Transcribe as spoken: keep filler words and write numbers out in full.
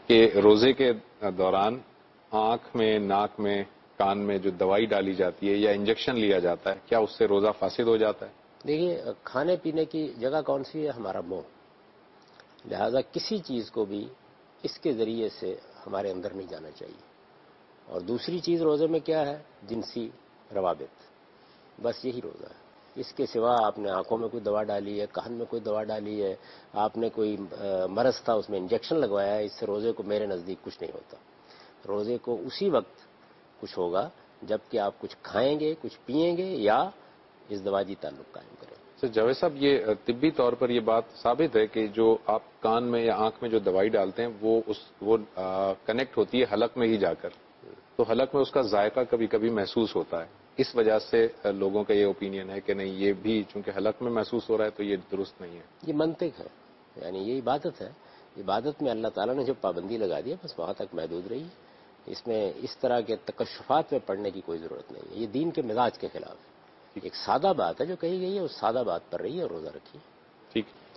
کہ روزے کے دوران آنکھ میں، ناک میں، کان میں جو دوائی ڈالی جاتی ہے یا انجیکشن لیا جاتا ہے، کیا اس سے روزہ فاسد ہو جاتا ہے؟ دیکھیے، کھانے پینے کی جگہ کون سی ہے؟ ہمارا منہ. لہذا کسی چیز کو بھی اس کے ذریعے سے ہمارے اندر نہیں جانا چاہیے. اور دوسری چیز روزے میں کیا ہے؟ جنسی روابط. بس یہی روزہ ہے. اس کے سوا آپ نے آنکھوں میں کوئی دوا ڈالی ہے، کان میں کوئی دوا ڈالی ہے، آپ نے کوئی مرض تھا اس میں انجیکشن لگوایا ہے، اس سے روزے کو میرے نزدیک کچھ نہیں ہوتا. روزے کو اسی وقت کچھ ہوگا جب کہ آپ کچھ کھائیں گے، کچھ پئیں گے یا ازدواجی تعلق قائم کریں. سر جاوید صاحب، یہ طبی طور پر یہ بات ثابت ہے کہ جو آپ کان میں یا آنکھ میں جو دوائی ڈالتے ہیں وہ اس وہ کنیکٹ ہوتی ہے حلق میں ہی جا کر، تو حلق میں اس کا ذائقہ کبھی کبھی محسوس ہوتا ہے. اس وجہ سے لوگوں کا یہ اوپینین ہے کہ نہیں، یہ بھی چونکہ حلق میں محسوس ہو رہا ہے تو یہ درست نہیں ہے. یہ منطق ہے، یعنی یہ عبادت ہے. عبادت میں اللہ تعالیٰ نے جو پابندی لگا دی ہے بس وہاں تک محدود رہی. اس میں اس طرح کے تکشفات میں پڑنے کی کوئی ضرورت نہیں ہے. یہ دین کے مزاج کے خلاف ہے. ایک سادہ بات ہے جو کہی گئی ہے، اس سادہ بات پر رہی ہے اور روزہ رکھیے. ٹھیک.